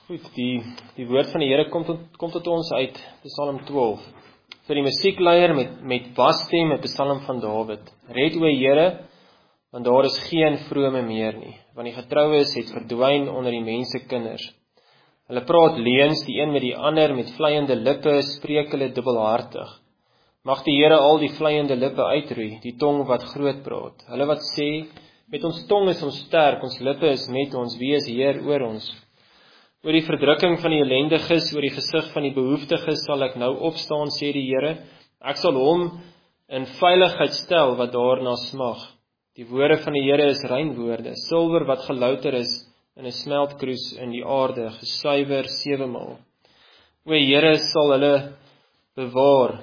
Goed, die woord van die Here kom tot ons uit Psalm 12. Vir die musiekleier met basstem, 'n Psalm van Dawid. Red o Here, want daar is geen vrome meer nie, want die getroues het verdwyn onder die mensekinders. Hulle praat leuns die een met die ander, met vleiende lippe spreek hulle dubbelhartig. Mag die Here al die vleiende lippe uitroei, die tong wat groot praat. Hulle wat sê, met ons tong is ons sterk, ons lippe is met ons, wie is Heer oor ons? Oor die verdrukking van die ellendiges, oor die gesig van die behoeftiges sal ek nou opstaan, sê die Here. Ek sal hom in veiligheid stel wat daarna smag. Die woorde van die Here is rein woorde, silwer wat gelouter is in 'n smeltkroes in die aarde, gesuiwer 7 maal. O Here sal hulle bewaar.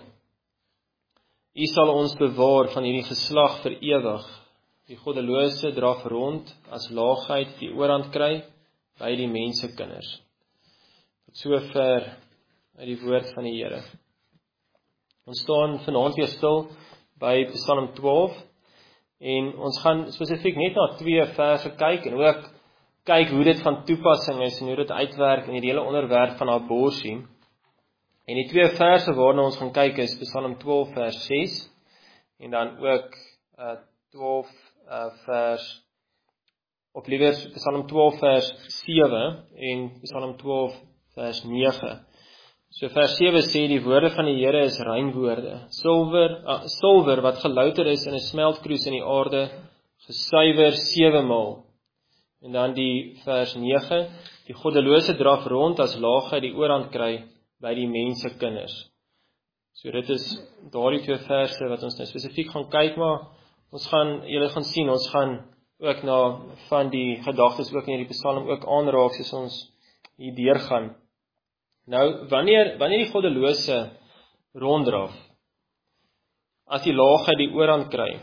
U sal ons bewaar van hierdie geslag vir ewig. Die goddelose draf rond as laagheid die oorhand kry by die mensekinders. Tot sover uit die woord van die Here. Ons staan vanaand weer stil by Psalm 12 en ons gaan spesifiek net na 2 verse kyk en ook kyk hoe dit van toepassing is en hoe dit uitwerk in die hele onderwerp van abortus. En die 2 verse waarna ons gaan kyk is Psalm 12 vers 6 en dan ook 12 vers of liewer Psalm 12 vers 7 en Psalm 12 vers 9. So vers 7 sê die woorde van die Here is rein woorde, silwer wat gelouter is in 'n smeltkroes in die aarde, gesuiwer 7 maal. En dan die vers 9, die goddelose draf rond as laagheid die oorhand kry by die mensekinders. So dit is daardie 2 verse wat ons nou spesifiek gaan kyk, maar julle gaan sien, ons gaan ook na van die gedagtes ook in hierdie Psalm ook aanraak soos ons hier deurgaan. Nou, wanneer die goddelose ronddraf, as die laagheid die oorhand kry,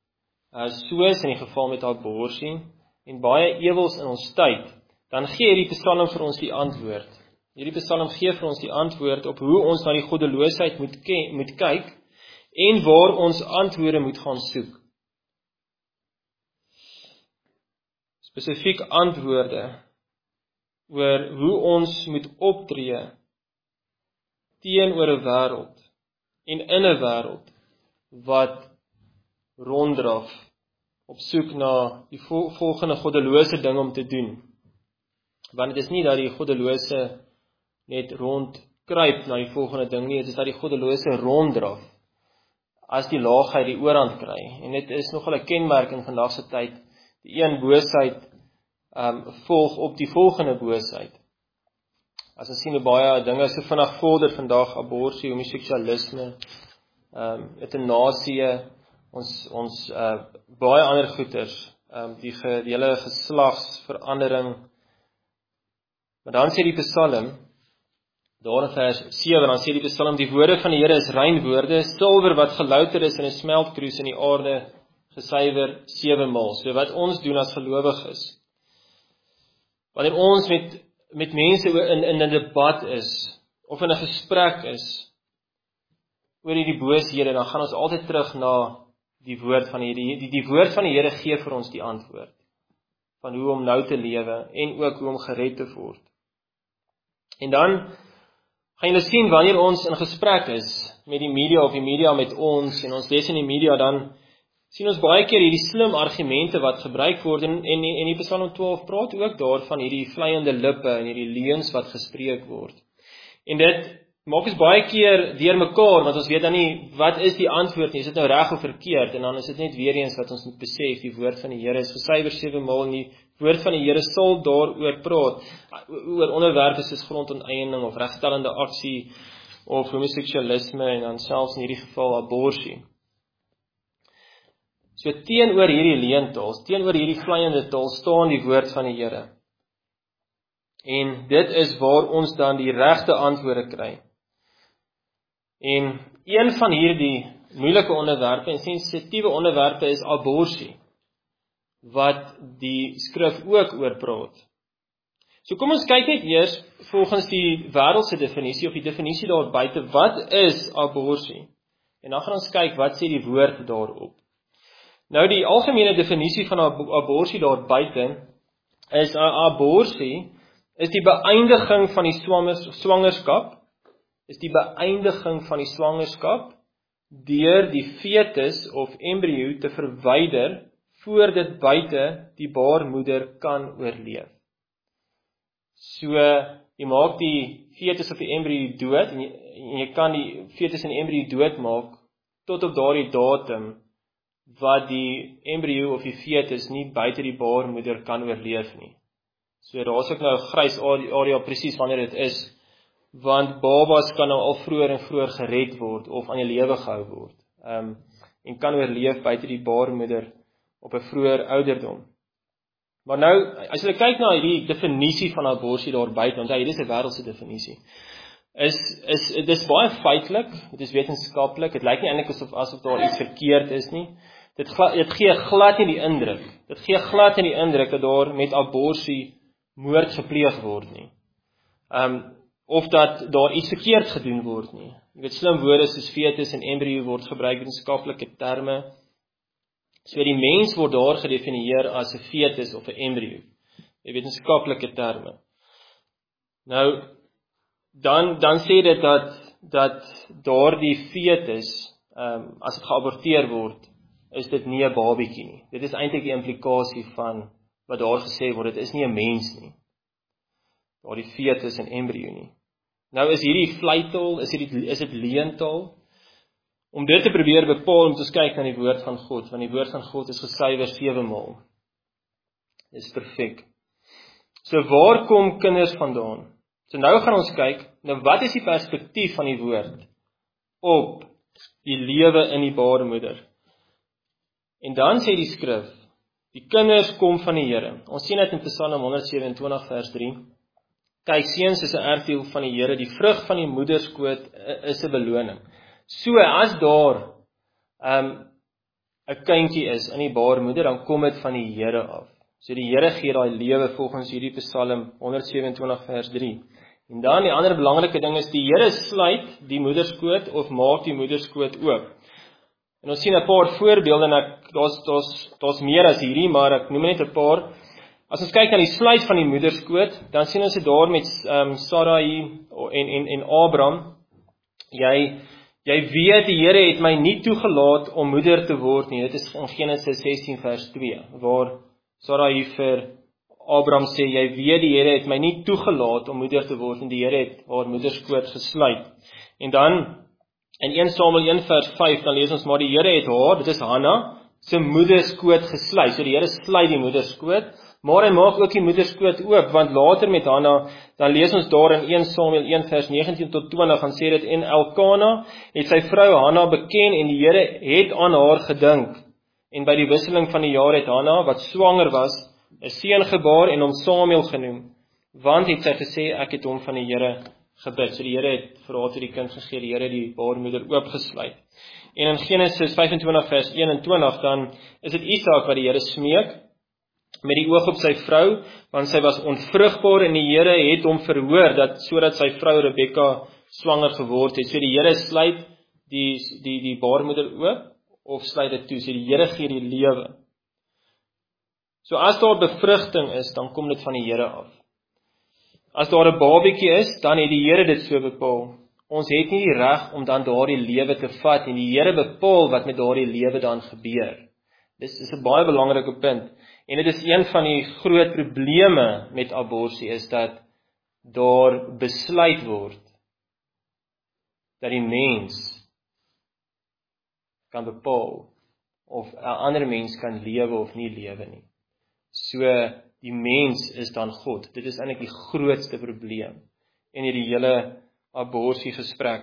soos in die geval met abortus en baie ewels in ons tyd, dan gee hierdie Psalm vir ons die antwoord. Hierdie Psalm gee vir ons die antwoord op hoe ons na die goddeloosheid moet kyk en waar ons antwoorde moet gaan soek. Spesifiek antwoorde oor hoe ons moet optree teenoor 'n wêreld en in 'n wêreld wat ronddraf op soek na die volgende goddelose ding om te doen. Want dit is nie dat die goddelose net rondkruip na die volgende ding nie, dit is dat die goddelose ronddraf as die laagheid die oorhand kry. En dit is nogal 'n kenmerk in vandag se tyd. Die een boosheid volg op die volgende boosheid. As ons sien hoe baie dinge so vinnig vorder vandag, abortus, homoseksualisme, eutanasie, ons baie ander goeters, die hele geslagsverandering. Maar dan sê die Psalm, daar in vers 7, dan sê die Psalm, die woorde van die Here is rein woorde, silwer wat gelouter is in 'n smeltkroes in die aarde, gesuiwer 7 maal. So wat ons doen as gelowiges, wanneer ons met mense in 'n debat is, of in 'n gesprek is, oor hierdie booshede, dan gaan ons altyd terug na die woord van die Here. Die woord van die Here gee vir ons die antwoord, van hoe om nou te lewe, en ook hoe om gered te word. En dan gaan julle sien, wanneer ons in gesprek is met die media, of die media met ons, en ons lees in die media, dan sien ons baie keer hierdie slim argumente wat gebruik word, en die Psalm 12 praat ook daarvan, hierdie vleiende lippe, en hierdie leuns wat gespreek word. En dit maak ons baie keer deur mekaar, want ons weet dan nie, wat is die antwoord nie, is dit nou reg of verkeerd, en dan is dit net weer eens wat ons moet besef, die woord van die Here is gesuiwer 7 maal, en die woord van die Here sal daaroor praat, oor onderwerpe soos grondonteeneming, of regstellende aksie, of homoseksualisme, en dan selfs in hierdie geval abortus. So teenoor hierdie leentaal, teenoor hierdie vleiende taal, staan die woord van die Here. En dit is waar ons dan die regte antwoorde kry. En een van hierdie moeilike onderwerpe en sensitiewe onderwerpe is abortus, wat die skrif ook oor praat. So kom ons kyk net eers volgens die wêreldse definisie, of die definisie daar buite, wat is abortus? En dan gaan ons kyk, wat sê die woord daarop? Nou die algemene definisie van abortus daar buite is abortus is die beëindiging van die swangerskap, deur die fetus of embrio te verwyder, voor dit buite die baarmoeder kan oorleef. So, jy maak die fetus of die embrio dood, en jy kan die fetus en die embrio doodmaak, tot op daardie datum, wat die embrio of die fetus nie buite die baarmoeder kan oorleef nie. So daar is ook nou 'n grys area presies wanneer dit is, want babas kan nou al vroeër en vroeër gered word, of aan die lewe gehou word, en kan oorleef buite die baarmoeder op 'n vroeër ouderdom. Maar nou, as jy kyk na hierdie definisie van abortus daar buite, want hierdie is 'n wêreldse definisie, dit is baie feitelik, dit is wetenskaplik, dit lyk nie eintlik asof daar iets verkeerd is nie. Dit gee glad nie die indruk dat daar met abortus moord gepleeg word nie. Of dat daar iets verkeerd gedoen word nie. Jy weet, slim woorde soos fetus en embrio word gebruik wetenskaplike terme. So die mens word daar gedefinieer as 'n fetus of 'n embrio, die wetenskaplike terme. Nou, dan sê dit dat daardie fetus, as dit geaborteer word, is dit nie 'n babietjie nie. Dit is eintlik die implikasie van wat daar gesê word, dit is nie 'n mens nie. Daardie fetus en embrio nie. Nou is hierdie vleitaal, is dit leentaal? Om dit te probeer bepaal, om te kyk na die woord van God, want die woord van God is gesuiwer 7 maal. Dis perfek. So waar kom kinders vandaan? So nou gaan ons kyk, nou wat is die perspektief van die woord op die lewe in die baarmoeder? En dan sê die skrif, die kinders kom van die Here. Ons sien dit in Psalm 127 vers 3. Kyk, seuns is 'n erfdeel van die Here, die vrug van die moederskoot is 'n beloning. So as daar 'n kindjie is in die baarmoeder, dan kom dit van die Here af. So die Here gee daai lewe volgens hierdie Psalm 127 vers 3. En dan die ander belangrike ding is, die Here sluit die moederskoot of maak die moederskoot oop. En ons sien 'n paar voorbeelde, en daar's meer as hierdie, maar ek noem net 'n paar. As ons kyk na die sluit van die moederskoot, dan sien ons dit daar met Sarai en Abraham. Jy weet, die Here het my nie toegelaat om moeder te word nie. Dit is in Genesis 16 vers 2, waar Sarai vir Abraham sê, jy weet, die Here het my nie toegelaat om moeder te word, en die Here het haar moederskoot gesluit. En dan, in 1 Samuel 1 vers 5, dan lees ons, maar die Here het haar, dit is Hanna, sy moederskoot gesluit. So die Here sluit die moederskoot, maar hy maak ook die moederskoot oop, want later met Hanna, dan lees ons daar in 1 Samuel 1 vers 19 tot 20, dan sê dit, en Elkana het sy vrou Hanna beken, en die Here het aan haar gedink. En by die wisseling van die jaar het Hanna, wat swanger was, 'n seun gebaar en hom Samuel genoem, want het sy gesê, ek het hom van die Here gebid. So die Here het vir haar toe die kind gegee, die Here het die baarmoeder oopgesluit. En in Genesis 25 vers 21, dan is dit Isak wat die Here smeek, met die oog op sy vrou, want sy was onvrugbaar, en die Here het hom verhoor, sodat sy vrou Rebekka swanger geword het. So die Here sluit die baarmoeder oop, of sluit dit toe, so die Here gee die lewe. So as daar bevrugting is, dan kom dit van die Here af. As daar 'n babietjie is, dan het die Here dit so bepaal. Ons het nie die reg om dan daardie lewe te vat, en die Here bepaal wat met daardie lewe dan gebeur. Dis is 'n baie belangrike punt. En dit is een van die groot probleme met abortus, is dat daar besluit word dat die mens kan bepaal of 'n ander mens kan lewe of nie lewe nie. So die mens is dan God. Dit is eintlik die grootste probleem in hierdie hele abortus gesprek.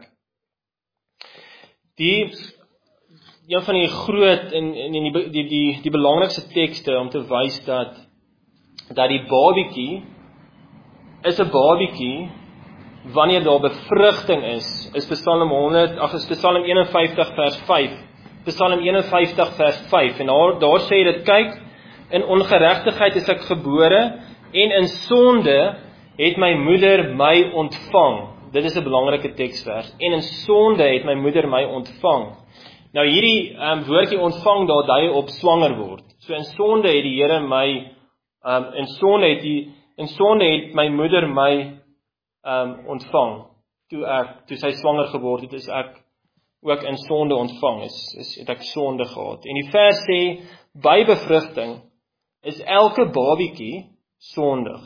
Een van die groot en die belangrikste tekste om te wys dat die babietjie is 'n babietjie wanneer daar bevrugting is Psalm 51 vers 5. Psalm 51 vers 5, en daar sê dit, kyk, in ongeregtigheid is ek gebore, en in sonde het my moeder my ontvang. Dit is 'n belangrike teksvers. En in sonde het my moeder my ontvang. Nou hierdie woordjie ontvang, daar dui op swanger word. So in sonde het die Here my, in sonde In sonde het my moeder my ontvang, toe sy swanger geword het, is ek ook in sonde ontvang, het ek sonde gehad. En die vers sê, by bevrugting is elke babietjie sondig.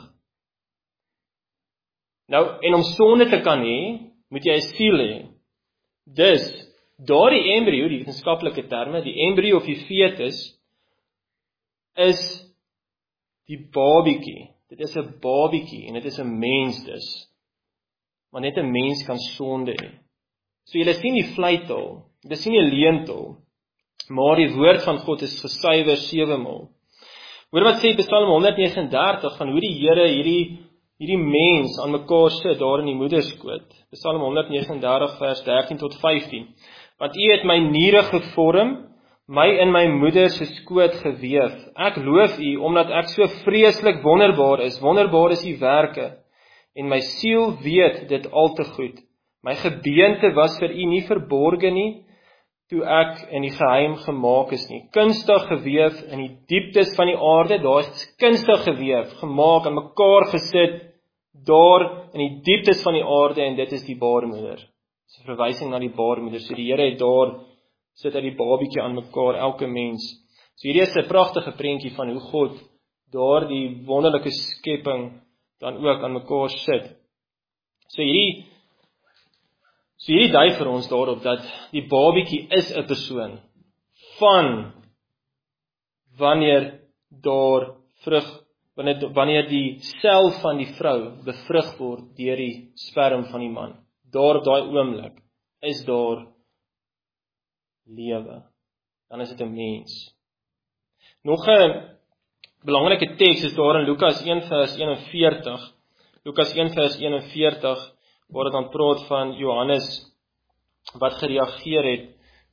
Nou, en om sonde te kan hê, moet jy 'n siel hê. Dus, daardie embrio, die wetenskaplike terme, die embrio of die fetus, is die babietjie. Dit is 'n babietjie, en dit is 'n mens dus. Maar net 'n mens kan sonde hê. So julle sien die vleitaal, dit is nie 'n leentaal, maar die woord van God is gesuiwer 7 maal. Hoor wat sê Psalm 139 van hoe die Here hierdie mens aan mekaar sit daar in die moederskoot. Psalm 139 vers 13 tot 15. Want U het my niere gevorm, my in my moeder se skoot geweef. Ek loof U omdat ek so vreeslik wonderbaar is. Wonderbaar is U werke en my siel weet dit al te goed. My gebeente was vir U nie verborge nie, toe ek in die geheim gemaak is nie. Kunstig geweef in die dieptes van die aarde, daar is kunstig geweef, gemaak, aan mekaar gesit, daar in die dieptes van die aarde, en dit is die baarmoeder. Dis 'n verwysing na die baarmoeder. So die Here het daar, sit uit die babietjie aan mekaar, elke mens. So hierdie is 'n pragtige prentjie van hoe God daar die wonderlike skepping dan ook aan mekaar sit. So hierdie dui vir ons daarop dat die babietjie is 'n persoon van wanneer die sel van die vrou bevrug word deur die sperm van die man. Daar op daai oomblik is daar lewe. Dan is dit 'n mens. Nog 'n belangrike teks is daar in Lukas 1 vers 41. Lukas 1 vers 41 waar dit dan praat van Johannes wat gereageer het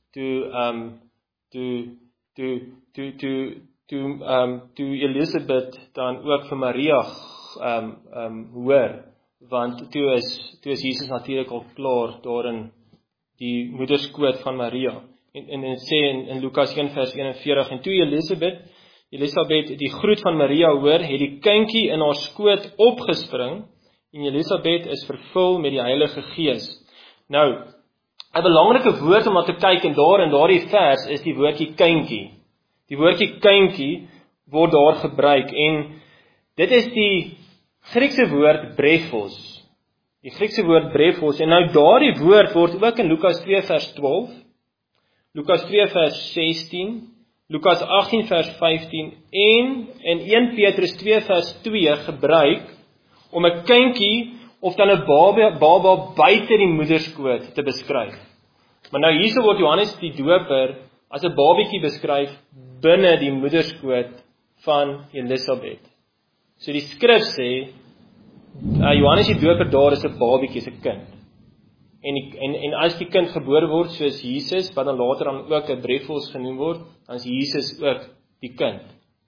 toe Elisabeth dan ook vir Maria hoor, want toe is Jesus natuurlik al klaar daar in die moederskoot van Maria. En dit sê in Lukas 1 vers 41, en toe Elisabeth die groet van Maria hoor, het die kindjie in haar skoot opgespring, en Elisabeth is vervul met die Heilige Gees. Nou, 'n belangrike woord om na te kyk in daardie vers is die woordjie kindjie. Die woordjie kindjie word daar gebruik, en dit is die Griekse woord brephos. Die Griekse woord brephos, en nou daardie woord word ook in Lukas 2 vers 12, Lukas 2 vers 16, Lukas 18 vers 15, en in 1 Petrus 2 vers 2 gebruik, om 'n kindjie of dan 'n baba buite die moederskoot te beskryf. Maar nou hierso word Johannes die Doper as 'n babietjie beskryf binne die moederskoot van Elisabeth. So die skrif sê, Johannes die Doper daar is 'n babietjie, is 'n kind. En as die kind gebore word soos Jesus, wat dan later dan ook 'n brephos genoem word, dan is Jesus ook die kind.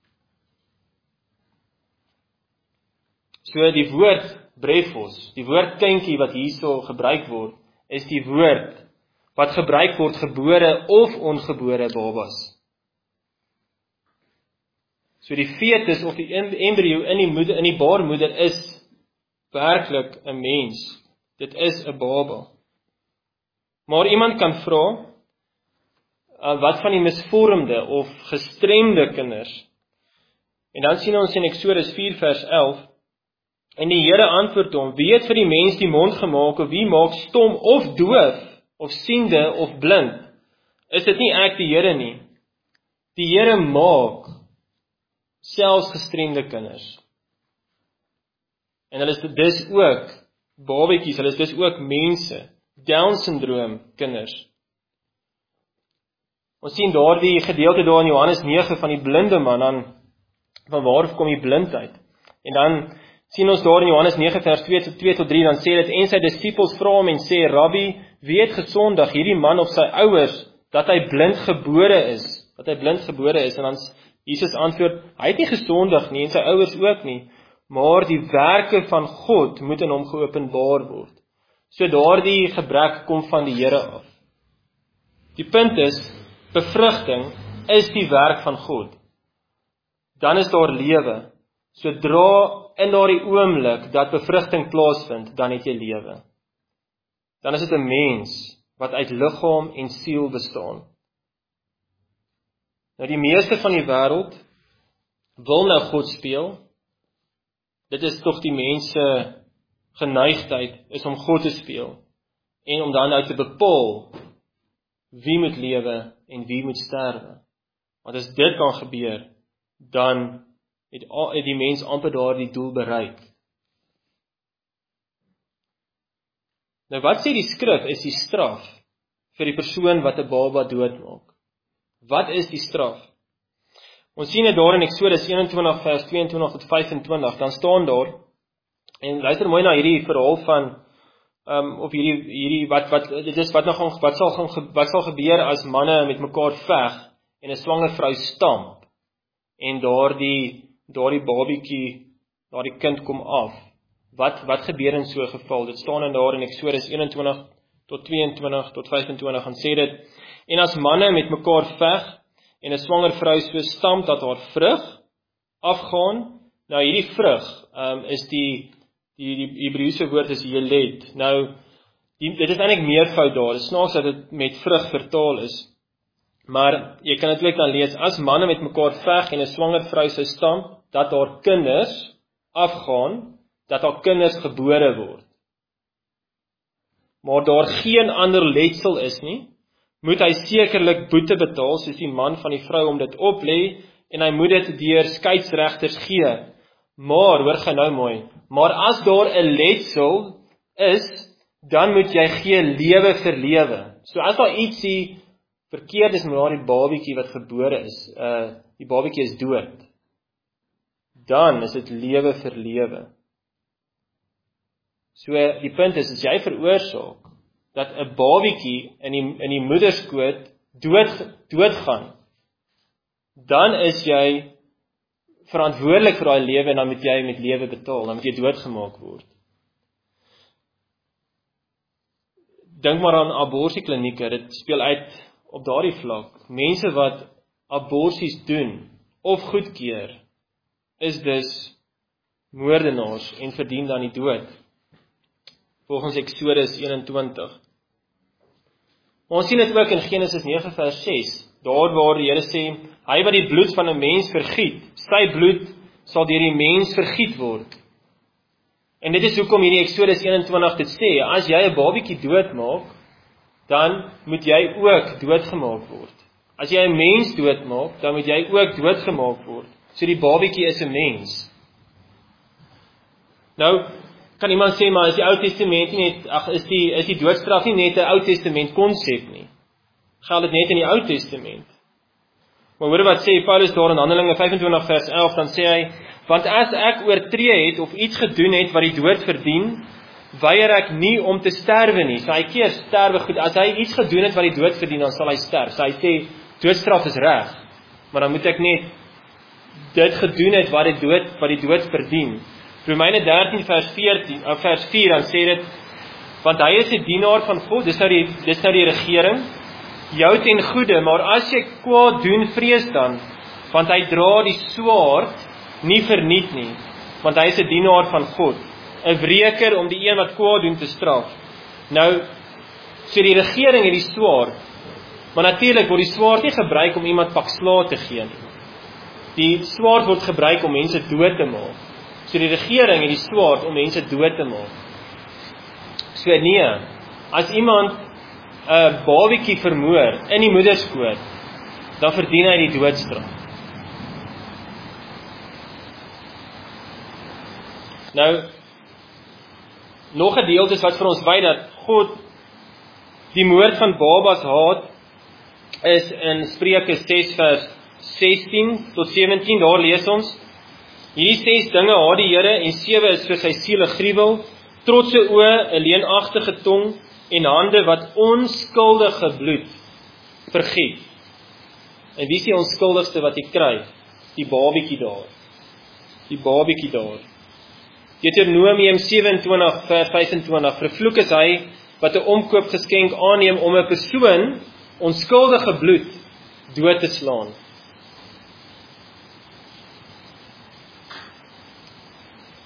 So die woord brephos, die woord kindjie wat hierso gebruik word, is die woord wat gebruik word gebore of ongebore babas. So die fetus of die embrio in die baarmoeder is werklik 'n mens. Dit is 'n baba. Maar iemand kan vra, wat van die misvormde of gestremde kinders? En dan sien ons in Eksodus 4 vers 11, en die Here antwoord hom, wie het vir die mens die mond gemaak, of wie maak stom of doof, of siende of blind? Is dit nie ek die Here nie? Die Here maak selfs gestremde kinders. En hulle is dus ook babatjies, hulle is dus ook mense, Down-syndroom kinders. Ons sien daardie gedeelte daar in Johannes 9 van die blinde man, dan van waar kom die blindheid? En dan sien ons daar in Johannes 9 vers 2 tot 3, dan sê dit, en sy disippels vra hom en sê, Rabbi, wie het gesondig, hierdie man of sy ouers, dat hy blind gebore is? En dan Jesus antwoord, hy het nie gesondig nie, en sy ouers ook nie, maar die werke van God moet in hom geopenbaar word. So daardie gebrek kom van die Here af. Die punt is, bevrugting is die werk van God. Dan is daar lewe. sodra in daardie oomblik dat bevrugting plaasvind, dan het jy lewe. Dan is dit 'n mens wat uit liggaam en siel bestaan. Nou die meeste van die wêreld wil nou God speel. Dit is tog die mense geneigtheid, is om God te speel. En om dan nou te bepaal wie moet lewe en wie moet sterwe. Want as dit kan gebeur, dan het die mens amper daardie doel bereik. Nou wat sê die skrif is die straf vir die persoon wat 'n baba doodmaak? Wat is die straf? Ons sien dit daar in Eksodus 21 vers 22 tot 25, dan staan daar, en luister mooi na hierdie verhaal van of hierdie wat sal gebeur as manne met mekaar veg en 'n swanger vrou stamp en daardie babietjie, daardie kind kom af. Wat gebeur in so 'n geval? Dit staan in daar in Eksodus 21 tot 22 tot 25 en sê dit: En as manne met mekaar veg en 'n swanger vrou so stamp dat haar vrug afgaan, nou hierdie vrug is die Hebreëse woord is yeled. Nou dit is eintlik meervoud daar. Dit snaaks dat dit met vrug vertaal is. Maar jy kan dit ook dan lees, as manne met mekaar veg en 'n swanger vrou sou stamp, dat haar kinders afgaan, dat haar kinders gebore word. Maar daar geen ander letsel is nie, moet hy sekerlik boete betaal, soos die man van die vrou om dit oplê, en hy moet dit deur skeieregters gee. Maar, hoor gaan nou mooi, maar as daar 'n letsel is, dan moet jy gee lewe vir lewe. So as daar ietsie verkeerd is met daardie babietjie wat gebore is, die babietjie is dood, dan is dit lewe vir lewe. So die punt is, as jy veroorsaak dat 'n babietjie in die moederskoot doodgaan, dan is jy verantwoordelik vir daai lewe en dan moet jy met lewe betaal, dan moet jy doodgemaak word. Dink maar aan aborsieklinieke, dit speel uit op daardie vlak. Mense wat aborsies doen of goedkeur, is dus moordenaars en verdien dan die dood. Volgens Eksodus 21. Maar ons sien dit ook in Genesis 9 vers 6, daar waar die Here sê, hy wat die bloed van 'n mens vergiet, sy bloed sal deur die mens vergiet word. En dit is hoekom hierdie Eksodus 21 dit sê, as jy 'n babietjie doodmaak, dan moet jy ook doodgemaak word. As jy 'n mens doodmaak, dan moet jy ook doodgemaak word. So die babietjie is 'n mens. Nou, kan iemand sê, maar is die Ou Testament nie net, is die doodstraf nie net 'n Ou Testament konsep nie? Geld dit net in die Ou Testament? Maar hoor wat sê Paulus daar in Handelinge 25 vers 11, dan sê hy, want as ek oortree het of iets gedoen het wat die dood verdien, weier ek nie om te sterwe nie. So hy keer sterwe goed, as hy iets gedoen het wat die dood verdien, dan sal hy sterf. So hy sê, doodstraf is reg, maar dan moet ek net dit gedoen het wat die dood verdien. Romeine 13 vers 4, dan sê dit, want hy is 'n dienaar van God, dis nou die regering, jou ten goeie, maar as jy kwaad doen, vrees dan, want hy dra die swaard nie verniet nie, want hy is 'n dienaar van God, 'n wreker om die een wat kwaad doen te straf. Nou, so die regering het die swaard, maar natuurlik word die swaard nie gebruik om iemand pak slaag te gee nie. Die swaard word gebruik om mense dood te maak. So die regering het die swaard om mense dood te maak. So nee, as iemand 'n babietjie vermoor in die moederskoot, dan verdien hy die doodstraf. Nou, nog 'n gedeelte wat vir ons wys dat God die moord van babas haat, is in Spreuke 6 vers 16 tot 17, daar lees ons, hierdie 6 dinge haat die Here, en 7 is vir sy siel 'n gruwel, trotse oë, 'n leenagtige tong, en hande wat onskuldige bloed vergiet. En wie is die onskuldigste wat jy kry? Die babietjie daar. Die babietjie daar. Deuteronomium 27 vers 25, vervloek is hy wat 'n omkoopgeskenk aanneem om 'n persoon onskuldige bloed dood te slaan.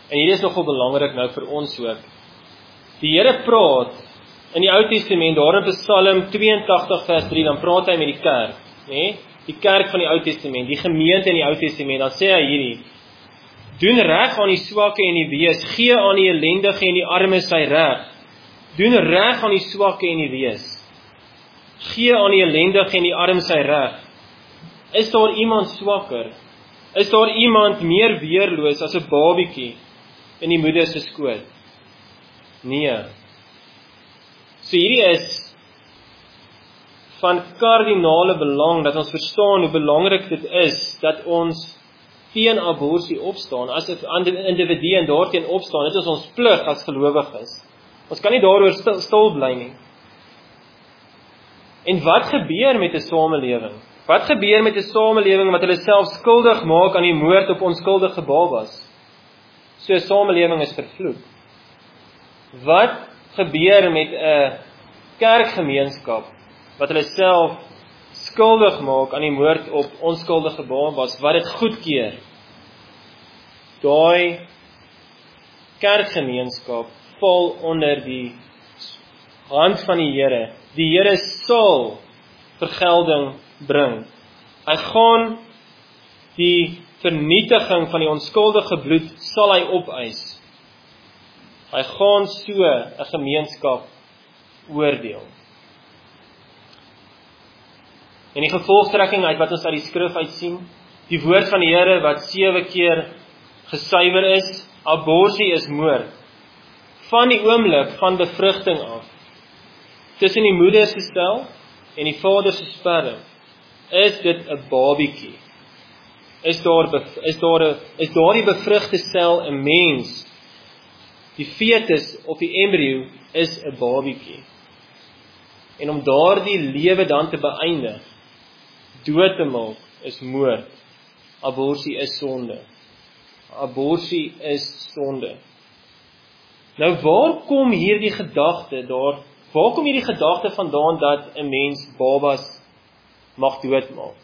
En hierdie is nogal belangrik nou vir ons ook. Die Here praat in die Ou Testament, daar in Psalm 82 vers 3, dan praat hy met die kerk, né? Die kerk van die Ou Testament, die gemeente in die Ou Testament, dan sê hy hierdie: doen reg aan die swakke en die wees, gee aan die ellendige en die arme sy reg. Doen reg aan die swakke en die wees. Gee aan die ellendige en die arme sy reg. Is daar iemand swakker? Is daar iemand meer weerloos as 'n babietjie in die moeder se skoot? Nee. So hierdie is van kardinale belang dat ons verstaan hoe belangrik dit is dat ons teen abortus opstaan, as 'n individu en daarteen opstaan. Dit is ons plig as gelowiges. Ons kan nie daaroor stil bly nie. En wat gebeur met 'n samelewing? Wat gebeur met 'n samelewing wat hulle self skuldig maak aan die moord op onskuldige babas? So 'n samelewing is vervloek. Wat gebeur met 'n kerkgemeenskap wat hulle self skuldig maak aan die moord op onskuldige babas, wat dit goedkeur? Daai kerkgemeenskap val onder die hand van die Here. Die Here sal vergelding bring. Hy gaan die vernietiging van die onskuldige bloed sal hy opeis. Hy gaan so 'n gemeenskap oordeel. En die gevolgtrekking uit wat ons uit die skrif uitsien, die woord van die Here wat 7 keer gesuiwer is, abortus is moord. Van die oomblik van bevrugting af, tussen die moeder se stel en die vader se sperm, is dit 'n babietjie. Is daar die bevrugte sel 'n mens? Die fetus of die embrio is 'n babietjie. En om daardie lewe dan te beëindig, dood te maak, is moord. Abortus is sonde. Abortus is sonde. Nou waar kom hierdie gedagte vandaan dat 'n mens babas mag doodmaak?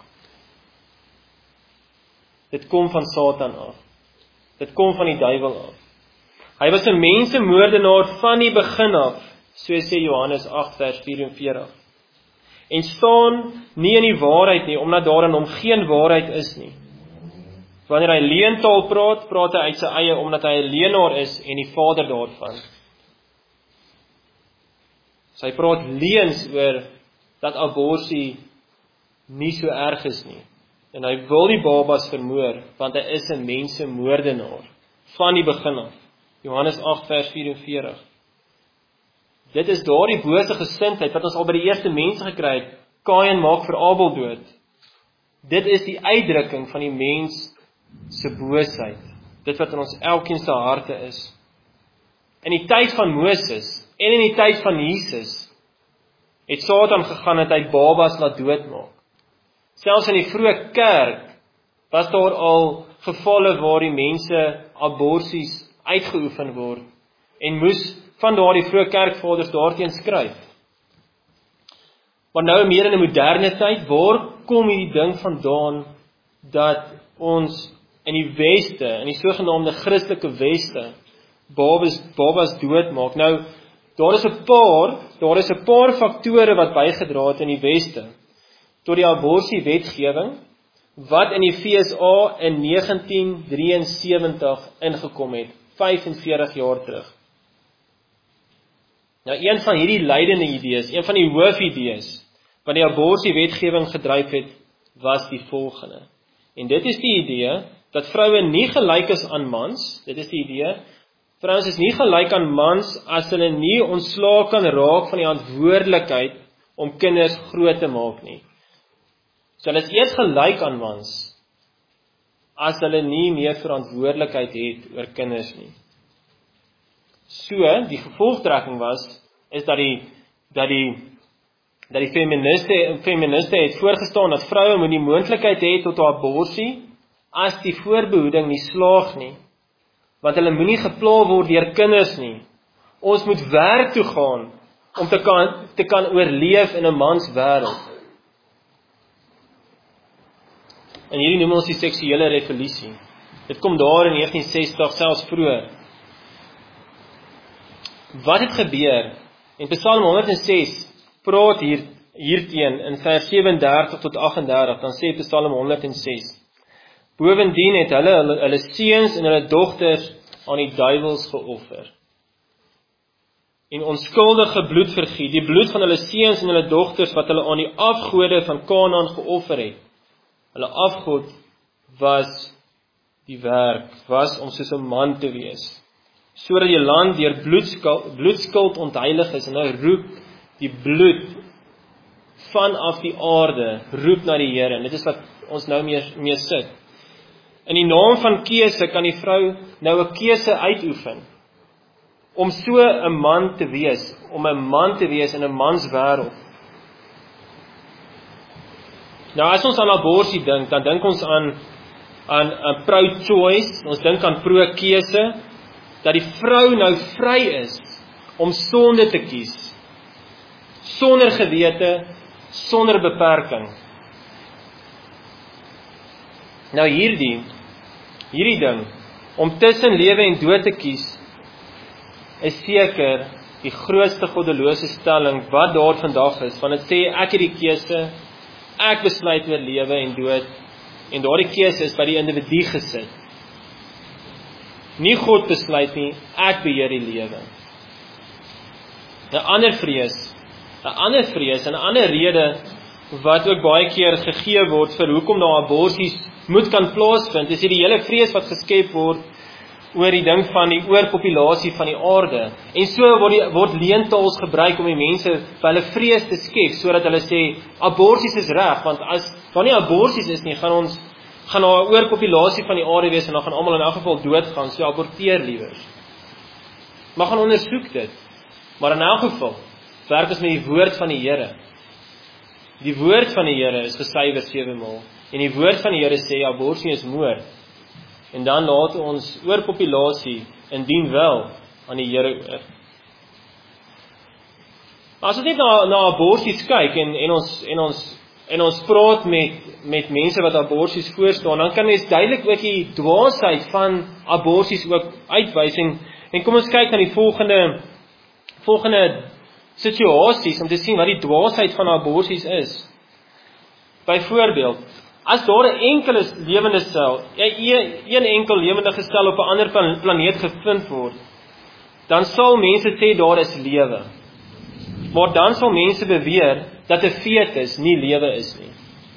Dit kom van Satan af. Dit kom van die duiwel af. Hy was 'n mensemoordenaar van die begin af, so sê Johannes 8 vers 44. En staan nie in die waarheid nie, omdat daar in hom geen waarheid is nie. Wanneer hy leentaal praat, praat hy uit sy eie, omdat hy 'n leenaar is en die vader daarvan. So hy praat leuns oor dat abortus nie so erg is nie. En hy wil die babas vermoor, want hy is 'n mensemoordenaar van die begin af. Johannes 8 vers 44. Dit is daardie bose gesindheid wat ons al by die eerste mense gekry het. Kain maak vir Abel dood. Dit is die uitdrukking van die mens se boosheid. Dit wat in ons elkeen se harte is. In die tyd van Moses en in die tyd van Jesus het Satan gegaan dat hy babas laat doodmaak. Selfs in die vroeë kerk was daar al gevalle waar die mense abortus uitgeoefen word en moes van daardie vroeë kerkvaders daarteen skryf. Maar nou meer in 'n moderne tyd, waar kom hierdie ding vandaan dat ons in die weste, in die sogenaamde Christelike weste, babas doodmaak? Nou, daar is 'n paar faktore wat bygedra het in die weste tot die abortus wetgewing wat in die FSA in 1973 ingekom het, 45 jaar terug. Nou, een van hierdie leidende idees, een van die hoofidees wat die abortus wetgewing gedryf het, was die volgende. En dit is die idee dat vroue nie gelyk is aan mans. Dit is die idee. Vrouens is nie gelyk aan mans as hulle nie ontslae kan raak van die verantwoordelikheid om kinders groot te maak nie. So hulle is eers gelyk aan mans as hulle nie meer verantwoordelikheid het oor kinders nie. So, die gevolgtrekking is dat die feministe het voorgestaan dat vroue moet die moontlikheid hê tot 'n abortus as die voorbehoeding nie slaag nie, want hulle moenie gepla word deur kinders nie. Ons moet werk toe gaan om te kan oorleef in 'n mans wêreld. En hierdie noem ons die seksuele revolusie. Dit kom daar in 1960, selfs vroeër. Wat het gebeur? En Psalm 106 praat hierteen in vers 37 tot 38, dan sê Psalm 106. Bovendien het hulle seuns en hulle dogters aan die duiwels geoffer. En onskuldige bloed vergiet, die bloed van hulle seuns en hulle dogters wat hulle aan die afgode van Kanaan geoffer het. Hulle afgod was die werk, was om soos 'n man te wees, sodat die land deur bloedskuld ontheilig is, en nou roep die bloed vanaf die aarde, roep na die Here, en dit is wat ons nou mee sit. In die naam van keuse kan die vrou nou 'n keuse uitoefen, om so 'n man te wees, om 'n man te wees in 'n mans wêreld. Nou as ons aan abortus dink, dan dink ons aan pro-choice, ons dink aan pro-keuse, dat die vrou nou vry is om sonde te kies, sonder gewete, sonder beperking. Nou hierdie ding, om tussen lewe en dood te kies, is seker die grootste goddelose stelling wat daar vandag is, want dit sê ek het die keuse, ek besluit oor lewe en dood, en daardie keuse is by die individu gesit. Nie God besluit nie, ek beheer die lewe. 'n ander vrees, 'n ander rede wat ook baie keer gegee word vir hoekom daar aborsies moet kan plaasvind, is die hele vrees wat geskep word oor die ding van die oorpopulasie van die aarde. En so word leentaals gebruik om die mense vir hulle vrees te skep, sodat hulle sê, aborsies is reg, want as daar nie aborsies is nie, gaan daar 'n oorpopulasie van die aarde wees, en dan gaan almal in elk geval doodgaan, so aborteer liewers. Maar gaan ondersoek dit. Maar in elk geval, werk ons met die woord van die Here. Die woord van die Here is gesuiwer 7 maal, en die woord van die Here sê, abortus is moord. En dan laat ons oorpopulasie, indien wel, aan die Here oor. As ons net na abortus kyk, en ons praat met mense wat abortus voorstaan, dan kan ons duidelik ook die dwaasheid van abortus ook uitwys, en kom ons kyk na die volgende situasies, om te sien wat die dwaasheid van abortus is. Byvoorbeeld, as daar 'n enkele lewende sel, een enkel lewendige sel op 'n ander planeet gevind word, dan sal mense sê daar is lewe. Maar dan sal mense beweer dat 'n fetus nie lewe is nie.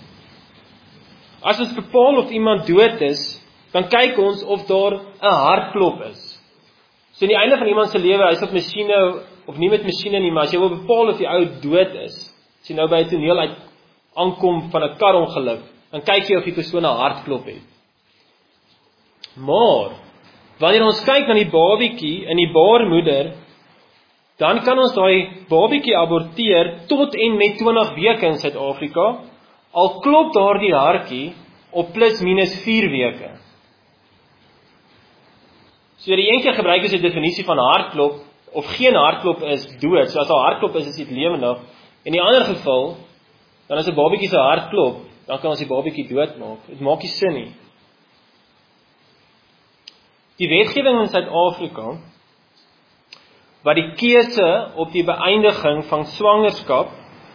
As ons bepaal of iemand dood is, dan kyk ons of daar 'n hartklop is. So aan die einde van iemand se lewe, hy's op masjiene, of nie met masjiene nie, maar as jy wil bepaal of die ou dood is, as jy nou by 'n toneel uit aankom van 'n karongeluk, dan kyk jy of die persoon 'n hartklop het. Maar, wanneer ons kyk na die babietjie in die baarmoeder, dan kan ons daai babietjie aborteer tot en met 20 weke in Suid-Afrika, al klop daardie hartjie op plus minus 4 weke. So die een keer gebruik is die definisie van hartklop, of geen hartklop is dood, so as daar hartklop is dit lewendig. In die ander geval, dan as 'n babietjie se hart klop, dan kan ons die babietjie doodmaak. Dit maak nie sin nie. Die wetgewing in Suid-Afrika, wat die keuse op die beëindiging van swangerskap,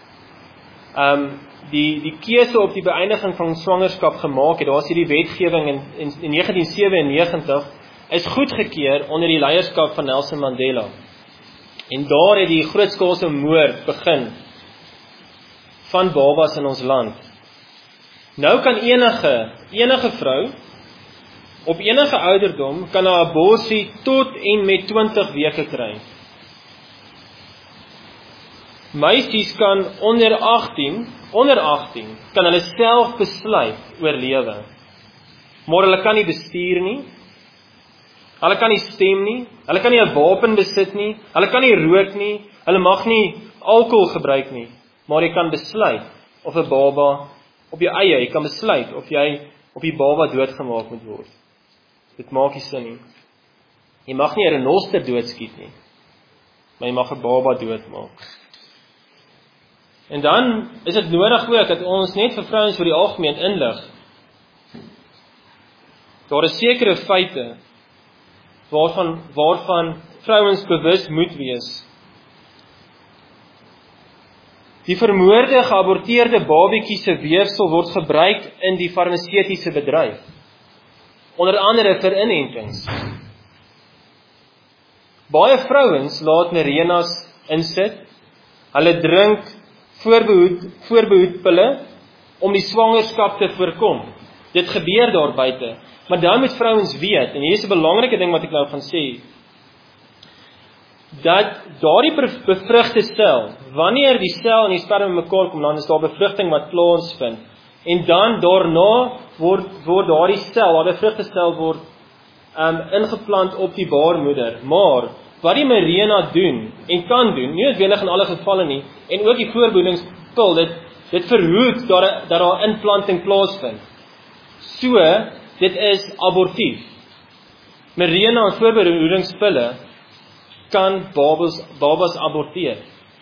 die keuse op die beëindiging van swangerskap gemaak het, daar is hierdie wetgewing in 1997, is goedgekeur onder die leierskap van Nelson Mandela. En daar het die grootskaalse moord begin van babas in ons land. Nou kan enige vrou op enige ouderdom kan 'n abortus tot en met 20 weke kry. Meisies kan onder 18 kan hulle self besluit oor lewe. Maar hulle kan nie bestuur nie. Hulle kan nie stem nie. Hulle kan nie 'n wapen besit nie. Hulle kan nie rook nie. Hulle mag nie alkohol gebruik nie. Maar jy kan besluit of 'n baba op jou eie, jy kan besluit of jy op die baba doodgemaak moet word. Dit maak nie sin nie. Jy mag nie 'n renoster doodskiet nie, maar jy mag 'n baba doodmaak. En dan is dit nodig ook dat ons net vir vrouens vir die algemeen inlig. Daar is sekere feite waarvan vrouens bewus moet wees. Die vermoorde, geaborteerde babietjie se weefsel word gebruik in die farmaseutiese bedryf. Onder andere vir inentings. Baie vrouens laat Mirenas insit. Hulle drink voorbehoedpille om die swangerskap te voorkom. Dit gebeur daar buite. Maar dan moet vrouens weet, en hier is 'n belangrike ding wat ek nou gaan sê, dat daardie bevrugte sel, wanneer die sel en die sperma mekaar kom, dan is daar bevrugting wat plaasvind. En dan daarna word daardie sel, daardie bevrugte sel word ingeplant op die baarmoeder. Maar wat die Mirena doen en kan doen, nie noodwendig in alle gevalle nie, en ook die voorbehoedingspil, dit verhoed dat daar inplanting plaasvind. So, dit is abortief. Mirena en voorbehoedingspille kan babas aborteer.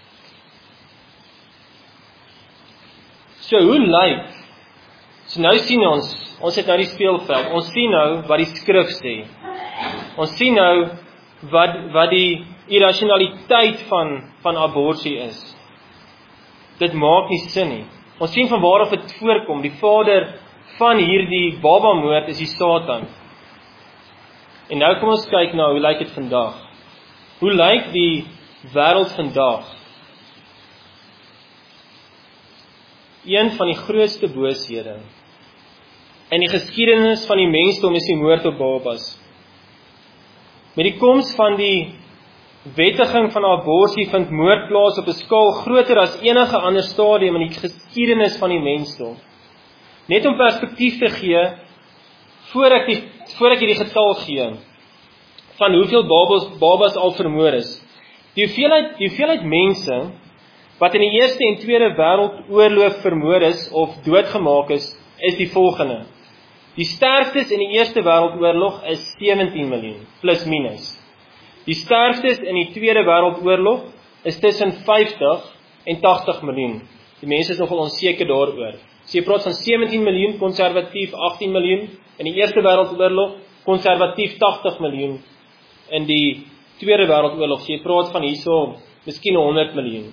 So, hoe lyk? So nou sien ons het nou die speelveld, ons sien nou wat die skrif sê. Ons sien nou wat die irrasionaliteit van abortus is. Dit maak nie sin nie. Ons sien van waar af dit voorkom. Die vader van hierdie babamoord is die Satan. En nou kom ons kyk na hoe lyk dit vandag. Hoe lyk die wêreld vandag? Een van die grootste booshede in die geskiedenis van die mensdom is die moord op babas. Met die koms van die wettiging van abortus vind moord plaas op 'n skaal groter as enige ander stadium in die geskiedenis van die mensdom. Net om perspektief te gee, voor ek hierdie getal gee, van hoeveel babas al vermoor is. Die hoeveelheid mense, wat in die Eerste en Tweede Wêreldoorlog vermoor is, of doodgemaak is die volgende. Die sterftes in die Eerste Wêreldoorlog is 17 miljoen, plus minus. Die sterftes in die Tweede Wêreldoorlog is tussen 50 en 80 miljoen. Die mense is nogal onseker daaroor. So jy praat van 17 miljoen, konservatief 18 miljoen, in die Eerste Wêreldoorlog, konservatief 80 miljoen, in die Tweede Wêreldoorlog, so jy praat van hierso, miskien 100 miljoen.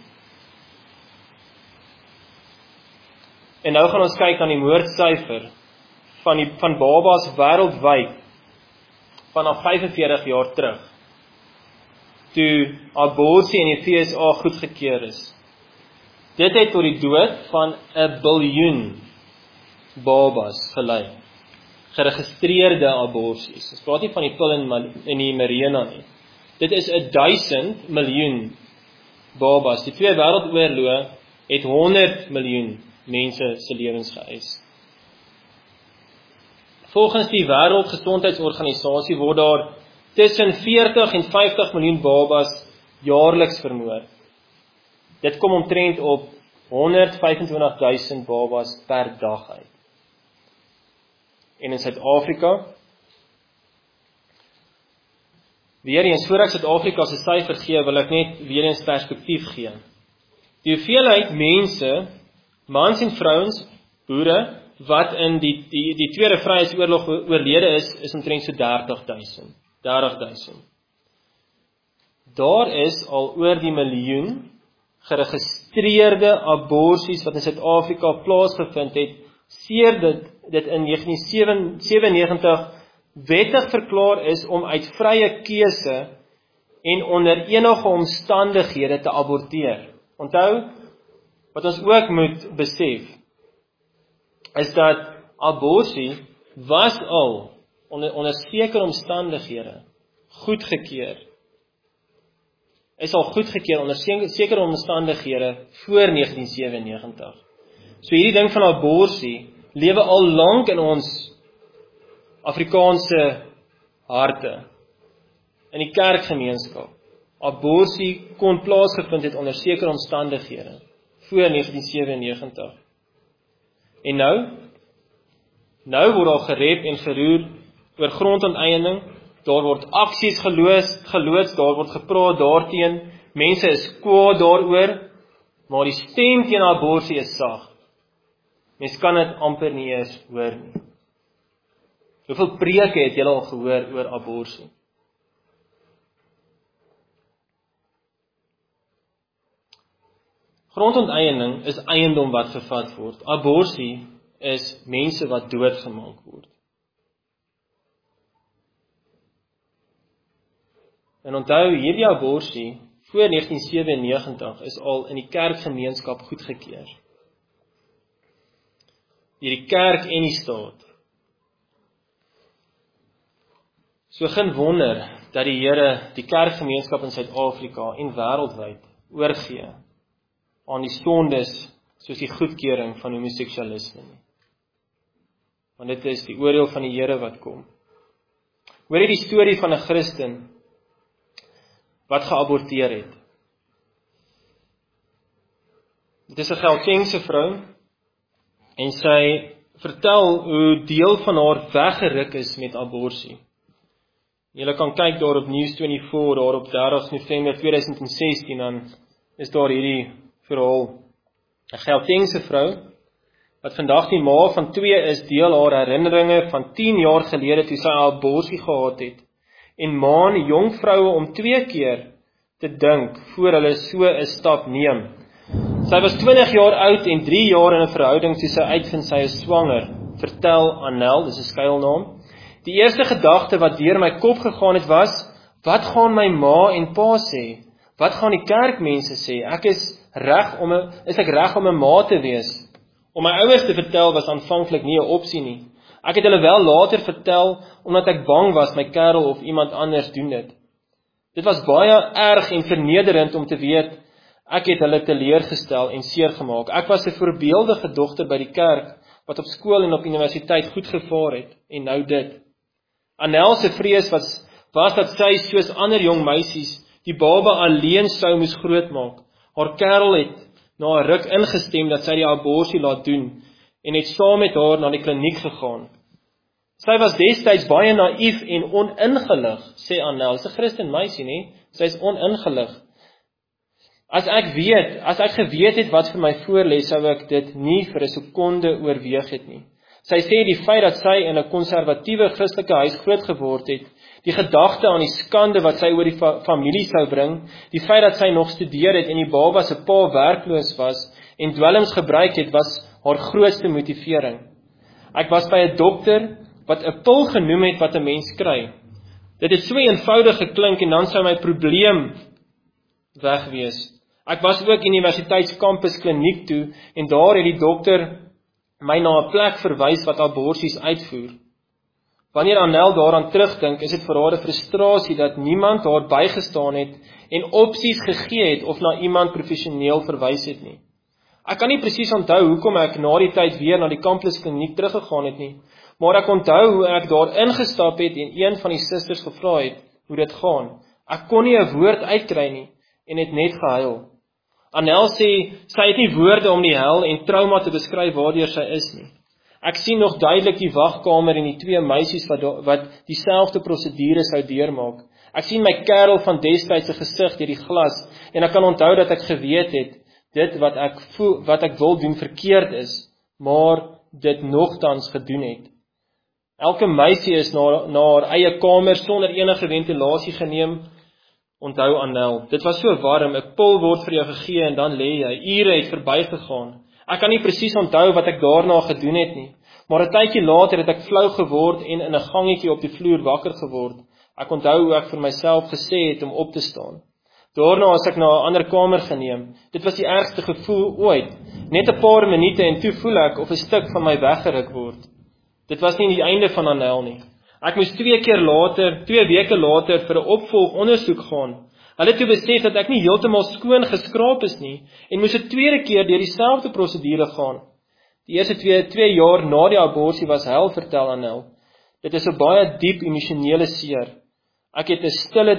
En nou gaan ons kyk na die moordsyfer van babas wêreldwyd vanaf 45 jaar terug, toe abortus in die VSA goedgekeur is. Dit het tot die dood van 1 biljoen babas gelei. Geregistreerde abortus. Ons praat nie van die pil in die Mirena nie. Dit is 1000 miljoen babas. Die 2 wêreldoorloë het 100 miljoen mense se lewens geëis. Volgens die Wêreldgesondheidsorganisasie word daar tussen 40 en 50 miljoen babas jaarliks vermoor. Dit kom omtrent op 125.000 babas per dag uit. En in Suid-Afrika, weer eens, voor ek Suid-Afrika se syfer gee, wil ek net weer eens perspektief gee. Die hoeveelheid mense, mans en vrouens, boere, wat in die Tweede Vryheidsoorlog oorlede is omtrent so 30.000. Daar is al oor die miljoen geregistreerde abortus wat in Suid-Afrika plaasgevind het, sedert dit in 1997 wettig verklaar is om uit vrye keuse en onder enige omstandighede te aborteer. Onthou, wat ons ook moet besef, is dat abortus was al onder sekere omstandighede goedgekeur. Is al goedgekeur onder sekere omstandighede voor 1997. So hierdie ding van abortus lewe al lank in ons Afrikaanse harte, in die kerkgemeenskap. Abortus kon plaasgevind het onder sekere omstandighede voor 1997. En nou word al gerep en geroer oor grondonteeneming, daar word aksies geloods, daar word gepraat daarteen, mense is kwaad daaroor, maar die stem teen abortus is sag. Mens kan dit amper nie eens hoor nie. Hoeveel preke het julle al gehoor oor abortus? Grondonteiening is eiendom wat vervat word. Abortus is mense wat doodgemaak word. En onthou, hierdie abortus voor 1997 is al in die kerkgemeenskap goedgekeur. Deur die kerk en die staat. So geen wonder dat die Here die kerkgemeenskap in Suid-Afrika en wêreldwyd oorgee aan die sondes soos die goedkeuring van homoseksualisme nie. Want dit is die oordeel van die Here wat kom. Hoor jy die storie van 'n Christen wat geaborteer het? Dit is 'n Gautengse vrou en sy vertel hoe deel van haar weggeruk is met abortus. Julle kan kyk daar op News24, daar op 30 November 2016, dan is daar hierdie verhaal. 'n Gautengse vrou, wat vandag die ma van 2 is, deel haar herinneringe van 10 jaar gelede toe sy 'n abortus gehad het, en maan jong vroue om 2 keer te dink voor hulle so 'n stap neem. Sy was 20 jaar oud en 3 jaar in 'n verhouding toe sy uitvind sy is swanger, vertel Annel, dis 'n skuilnaam. Die eerste gedagte wat deur my kop gegaan het was, wat gaan my ma en pa sê? Wat gaan die kerkmense sê? Is ek reg om 'n ma te wees? Om my ouers te vertel was aanvanklik nie 'n opsie nie. Ek het hulle wel later vertel, omdat ek bang was my kerel of iemand anders doen dit. Dit was baie erg en vernederend om te weet, ek het hulle teleurgestel en seergemaak. Ek was 'n voorbeeldige dogter by die kerk, wat op skool en op universiteit goed gevaar het, en nou dit. Annel se vrees was dat sy, soos ander jong meisies, die baba alleen sou moes grootmaak. Haar kerel het na 'n ruk ingestem dat sy die abortus laat doen, en het saam met haar na die kliniek gegaan. Sy was destyds baie naïef en oningelig, sê Annel. Sy 'n Christen meisie, nie? Sy is oningelig. As ek geweet het wat vir my voorlê, sou ek dit nie vir 'n sekonde oorweeg het nie. Sy sê die feit dat sy in 'n konservatiewe Christelike huis groot geword het, die gedagte aan die skande wat sy oor die familie sou bring, die feit dat sy nog studeer het en die baba se pa werkloos was en dwelms gebruik het, was haar grootste motivering. Ek was by 'n dokter wat 'n pil genoem het wat 'n mens kry. Dit het so eenvoudig geklink en dan sou my probleem weg wees. Ek was ook universiteitskampus kliniek toe en daar het die dokter my na 'n plek verwys wat abortus uitvoer. Wanneer Annel daaraan terugdink, is dit vir haar 'n frustrasie dat niemand haar bygestaan het en opsies gegee het of na iemand professioneel verwys het nie. Ek kan nie presies onthou hoekom ek na die tyd weer na die kampus kliniek teruggegaan het nie, maar ek onthou hoe ek daar ingestap het en een van die susters gevra het hoe dit gaan. Ek kon nie 'n woord uitkry nie en het net gehuil. Annel sê, sy het nie woorde om die hel en trauma te beskryf waardeur sy is nie. Ek sien nog duidelik die wagkamer en die 2 meisies wat dieselfde prosedure sou deurmaak. Ek sien my kerel van destyds se gesig deur die glas en ek kan onthou dat ek geweet het, dit wat ek wil doen verkeerd is, maar dit nogtans gedoen het. Elke meisie is na haar eie kamer sonder enige ventilasie geneem. Onthou Annel, dit was so warm, 'n pil word vir jou gegee en dan lê jy, ure het verbygegaan. Ek kan nie presies onthou wat ek daarna gedoen het nie, maar 'n tydjie later het ek flou geword en in 'n gangetjie op die vloer wakker geword. Ek onthou hoe ek vir myself gesê het om op te staan. Daarna is ek na 'n ander kamer geneem. Dit was die ergste gevoel ooit. Net 'n paar minute en toe voel ek of 'n stuk van my weggeruk word. Dit was nie die einde van Annel nie. Ek moes 2 weke later vir 'n opvolgondersoek gaan. Hulle het toe besef dat ek nie heeltemal skoon geskraap is nie en moes 'n tweede keer deur dieselfde prosedure gaan. Die eerste 2 jaar na die abortus was hel, vertel Annel. Dit is 'n baie diep emosionele seer. Ek het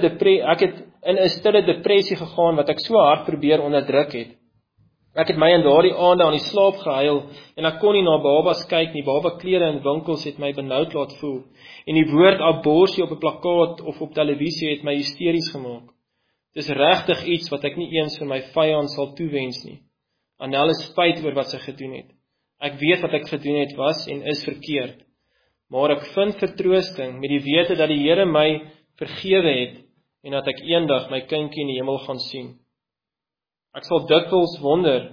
in 'n stille depressie gegaan wat ek so hard probeer onderdruk het. Ek het my in daardie aande aan die slaap gehuil en ek kon nie na babas kyk nie. Baba klere in winkels het my benoud laat voel en die woord abortus op 'n plakkaat of op televisie het my hysteries gemaak. Dis regtig iets wat ek nie eens vir my vyand sal toewens nie. Annel is spyt oor wat sy gedoen het. Ek weet wat ek gedoen het was en is verkeerd. maar ek vind vertroosting met die wete dat die Here my vergewe het en dat ek eendag my kindjie in die hemel gaan sien. Ek sal dikwels wonder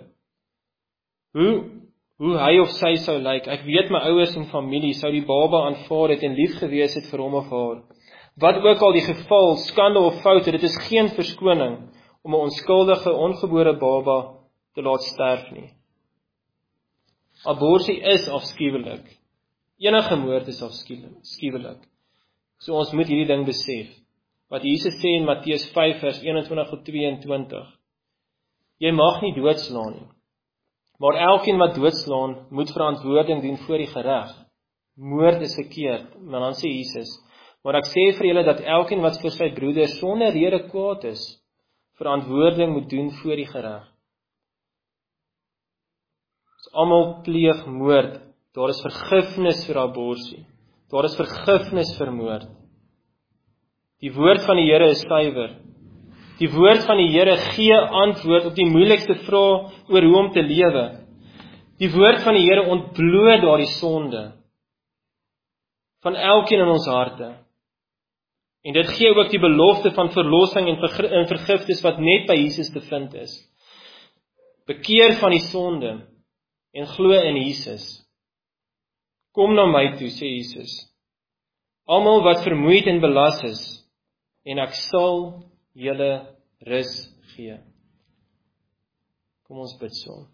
hoe hy of sy sou lyk. Ek weet my ouers en familie sou die baba aanvaar het en lief gewees het vir hom of haar. Wat ook al die geval, skande of foute, dit is geen verskoning om 'n onskuldige, ongebore baba te laat sterf nie. Abortus is afskuwelik. Enige moord is afskuwelik. So ons moet hierdie ding besef. Wat Jesus sê in Matteus 5 vers 21 tot 22. Jy mag nie doodslaan nie. Maar elkeen wat doodslaan, moet verantwoording dien voor die gereg. Moord is verkeerd, maar dan sê Jesus, maar ek sê vir julle dat elkeen wat vir sy broeder sonder rede kwaad is, verantwoording moet doen voor die gereg. As almal pleeg moord, daar is vergifnis vir abortus. Daar is vergifnis vir moord. Die woord van die Here is suiwer. Die woord van die Here gee antwoord op die moeilikste vrae oor hoe om te lewe. Die woord van die Here ontbloot daardie sonde van elkeen in ons harte. En dit gee ook die belofte van verlossing en vergifnis wat net by Jesus te vind is. Bekeer van die sonde en glo in Jesus. Kom na my toe, sê Jesus. Almal wat vermoeid en belas is, en ek sal julle rus gee. Kom ons bid saam.